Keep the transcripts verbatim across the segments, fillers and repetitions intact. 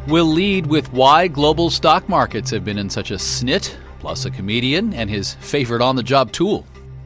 We'll lead with why global stock markets have been in such a snit, plus a comedian and his favorite on-the-job tool.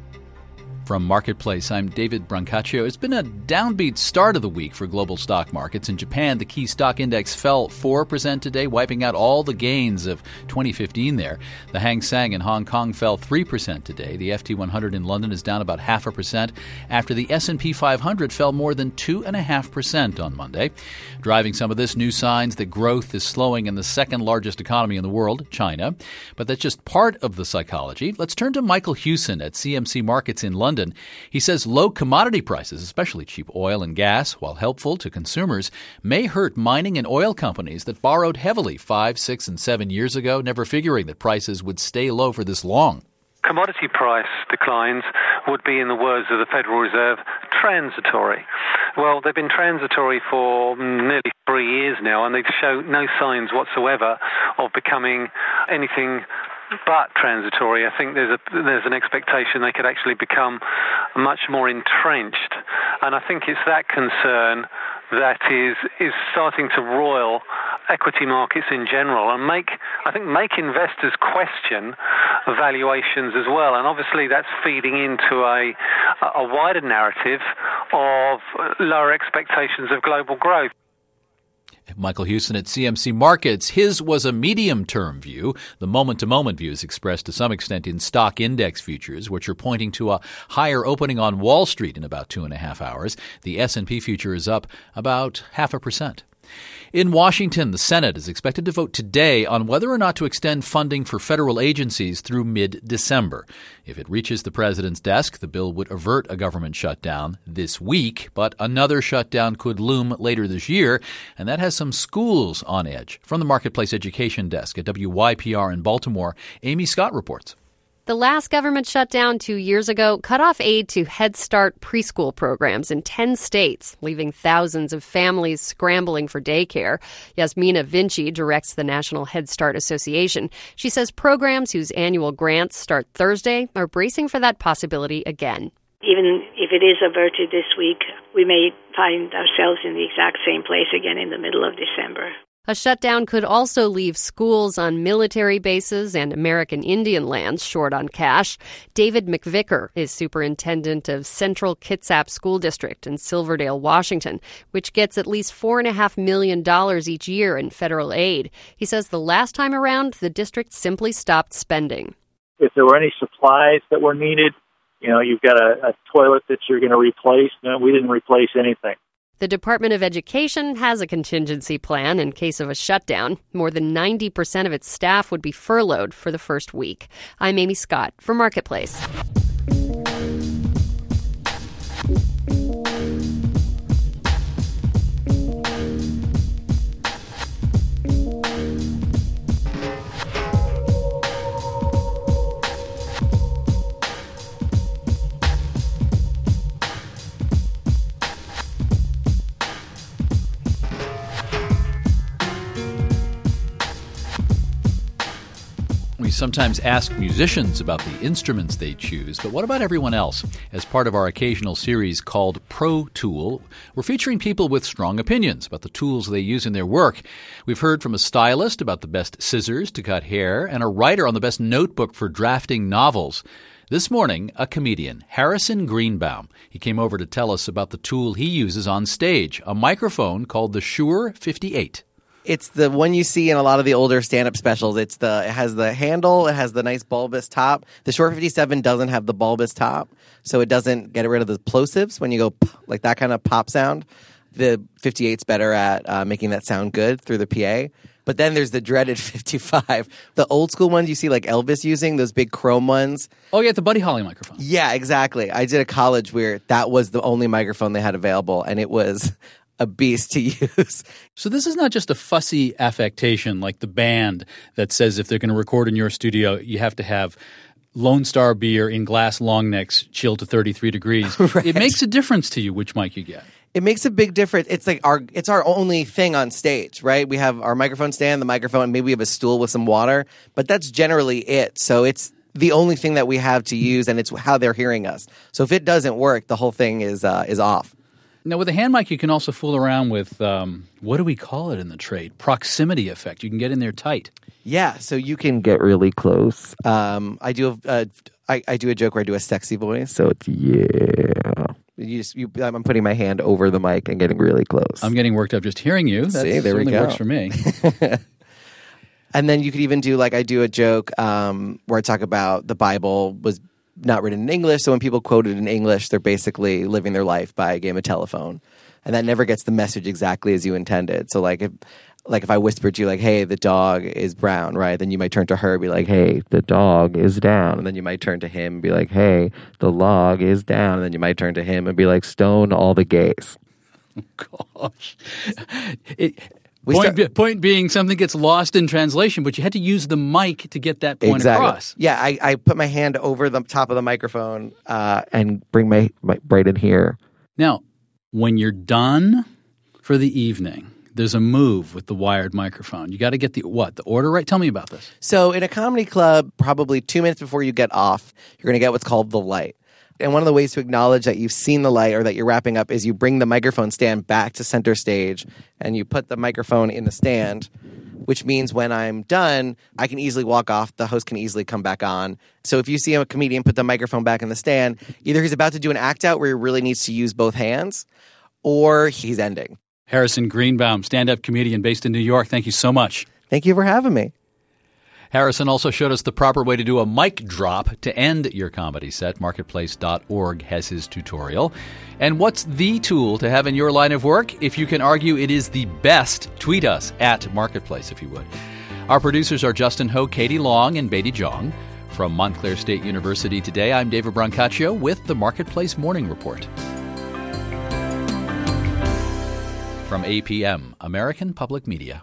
From Marketplace, I'm David Brancaccio. It's been a downbeat start of the week for global stock markets. In Japan, the key stock index fell four percent today, wiping out all the gains of twenty fifteen there. The Hang Seng in Hong Kong fell three percent today. The F T one hundred in London is down about half a percent after the S and P five hundred fell more than two point five percent on Monday. Driving some of this, new signs that growth is slowing in the second largest economy in the world, China. But that's just part of the psychology. Let's turn to Michael Hewson at C M C Markets in London. He says low commodity prices, especially cheap oil and gas, while helpful to consumers, may hurt mining and oil companies that borrowed heavily five, six, and seven years ago, never figuring that prices would stay low for this long. Commodity price declines would be, in the words of the Federal Reserve, transitory. Well, they've been transitory for nearly three years now, and they've shown no signs whatsoever of becoming anything but transitory. I think there's a there's an expectation they could actually become much more entrenched, and I think it's that concern that is is starting to roil equity markets in general, and make I think make investors question valuations as well. And obviously that's feeding into a a wider narrative of lower expectations of global growth. Michael Hewson at C M C Markets. His was a medium-term view. The moment-to-moment view is expressed to some extent in stock index futures, which are pointing to a higher opening on Wall Street in about two and a half hours. The S and P future is up about half a percent. In Washington, the Senate is expected to vote today on whether or not to extend funding for federal agencies through mid-December. If it reaches the president's desk, the bill would avert a government shutdown this week, but another shutdown could loom later this year, and that has some schools on edge. From the Marketplace Education Desk at W Y P R in Baltimore, Amy Scott reports. The last government shutdown two years ago cut off aid to Head Start preschool programs in ten states, leaving thousands of families scrambling for daycare. Yasmina Vinci directs the National Head Start Association. She says programs whose annual grants start Thursday are bracing for that possibility again. Even if it is averted this week, we may find ourselves in the exact same place again in the middle of December. A shutdown could also leave schools on military bases and American Indian lands short on cash. David McVicker is superintendent of Central Kitsap School District in Silverdale, Washington, which gets at least four point five million dollars each year in federal aid. He says the last time around, the district simply stopped spending. If there were any supplies that were needed, you know, you've got a, a toilet that you're going to replace. No, we didn't replace anything. The Department of Education has a contingency plan in case of a shutdown. More than ninety percent of its staff would be furloughed for the first week. I'm Amy Scott for Marketplace. We sometimes ask musicians about the instruments they choose, but what about everyone else? As part of our occasional series called Pro Tool, we're featuring people with strong opinions about the tools they use in their work. We've heard from a stylist about the best scissors to cut hair and a writer on the best notebook for drafting novels. This morning, a comedian, Harrison Greenbaum. He came over to tell us about the tool he uses on stage, a microphone called the Shure fifty-eight. It's the one you see in a lot of the older stand-up specials. It's the it has the handle, it has the nice bulbous top. The Shure fifty-seven doesn't have the bulbous top, so it doesn't get rid of the plosives when you go p- like that kind of pop sound. The fifty-eight's better at uh, making that sound good through the P A. But then there's the dreaded fifty-five. The old school ones you see like Elvis using, those big chrome ones. Oh, yeah, the Buddy Holly microphone. Yeah, exactly. I did a college where that was the only microphone they had available, and it was a beast to use. So this is not just a fussy affectation like the band that says if they're going to record in your studio, you have to have Lone Star beer in glass long necks chilled to thirty-three degrees. Right. It makes a difference to you which mic you get. It makes a big difference. It's like our it's our only thing on stage, right? We have our microphone stand, the microphone, and maybe we have a stool with some water, but that's generally it. So it's the only thing that we have to use, and it's how they're hearing us. So if it doesn't work, the whole thing is uh, is off. Now, with a hand mic, you can also fool around with, um, what do we call it in the trade? Proximity effect. You can get in there tight. Yeah, so you can get really close. Um, I do a, uh, I, I do a joke where I do a sexy voice, so it's yeah. You just, you, I'm putting my hand over the mic and getting really close. I'm getting worked up just hearing you. That See, there we certainly go. works for me. And then you could even do, like, I do a joke um, where I talk about the Bible was not written in English, so when people quote it in English, they're basically living their life by a game of telephone. And that never gets the message exactly as you intended. So, like, if like if I whispered to you, like, hey, the dog is brown, right? Then you might turn to her and be like, hey, the dog is down. And then you might turn to him and be like, hey, the log is down. And then you might turn to him and be like, stone all the gays. Oh, gosh. It, We point, start- be, point being, something gets lost in translation, but you had to use the mic to get that point Exactly. across. Yeah, I, I put my hand over the top of the microphone uh, and bring my, my right in here. Now, when you're done for the evening, there's a move with the wired microphone. You got to get the what? The order right? Tell me about this. So in a comedy club, probably two minutes before you get off, you're going to get what's called the light. And one of the ways to acknowledge that you've seen the light or that you're wrapping up is you bring the microphone stand back to center stage and you put the microphone in the stand, which means when I'm done, I can easily walk off. The host can easily come back on. So if you see a comedian put the microphone back in the stand, either he's about to do an act out where he really needs to use both hands or he's ending. Harrison Greenbaum, stand-up comedian based in New York. Thank you so much. Thank you for having me. Harrison also showed us the proper way to do a mic drop to end your comedy set. Marketplace dot org has his tutorial. And what's the tool to have in your line of work? If you can argue it is the best, tweet us at Marketplace, if you would. Our producers are Justin Ho, Katie Long, and Beatty Jong. From Montclair State University today, I'm David Brancaccio with the Marketplace Morning Report. From A P M, American Public Media.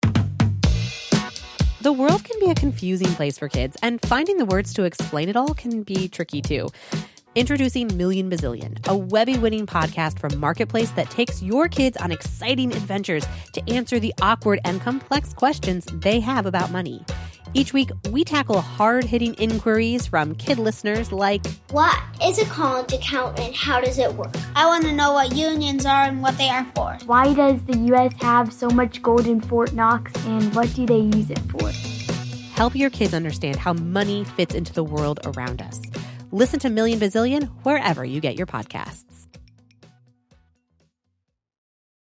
The world can be a confusing place for kids, and finding the words to explain it all can be tricky too. Introducing Million Bazillion, a Webby-winning podcast from Marketplace that takes your kids on exciting adventures to answer the awkward and complex questions they have about money. Each week, we tackle hard-hitting inquiries from kid listeners like, what is a college account and how does it work? I want to know what unions are and what they are for. Why does the U S have so much gold in Fort Knox and what do they use it for? Help your kids understand how money fits into the world around us. Listen to Million Bazillion wherever you get your podcasts.